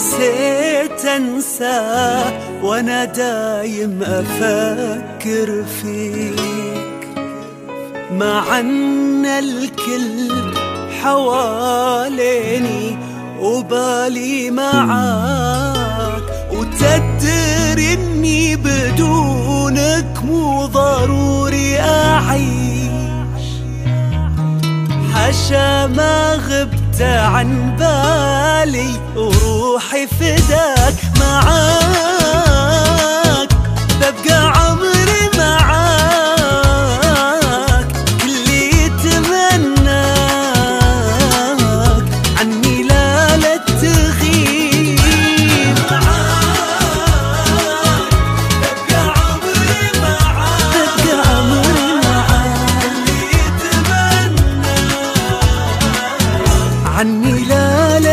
نسيت انساه وانا دايم افكر فيك، مع ان الكل حواليني وبالي معاك، وتدري اني بدونك مو ضروري اعيش. حاشا ما غبت عن بالي وروحي فداك، معاك ببقى عمري معاك، كلي يتمناك عني لا تغيب. معاك ببقى عمري معاك، ببقى عمري معاك، كلي يتمناك عني لا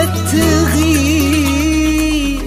تغيب.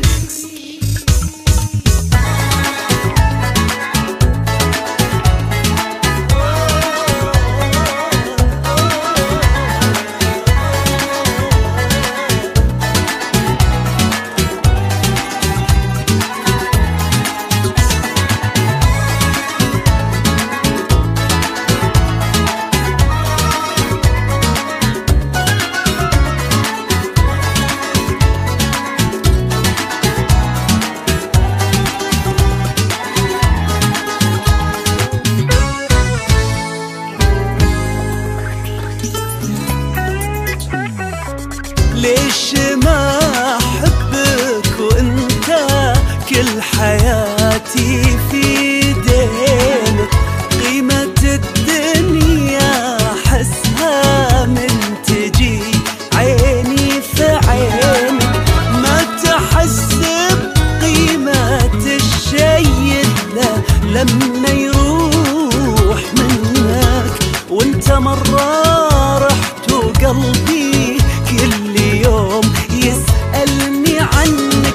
ليش ما أحبك وأنت كل حياتي في دينك؟ قيمة الدنيا حسها من تجي عيني في عينك، ما تحس بقيمة الشي إلا لما يروح منك، وانت مرة رحت وقلبي كل يوم يسألني عنك.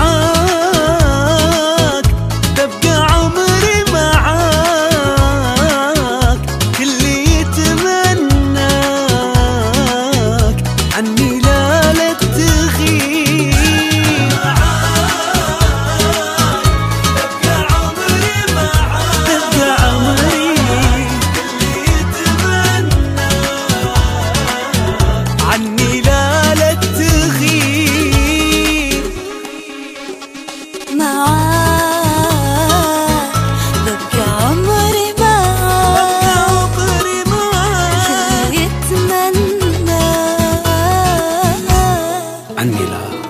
معاك ببقى عمري معاك، كل يتمناك عني لا تغيب. معاك ببقى عمري معاك، ببقى عمري، كل يتمناك عني لا تغيب. معاك ببقى عمري معاك، عمري معاك يتمنى عني لا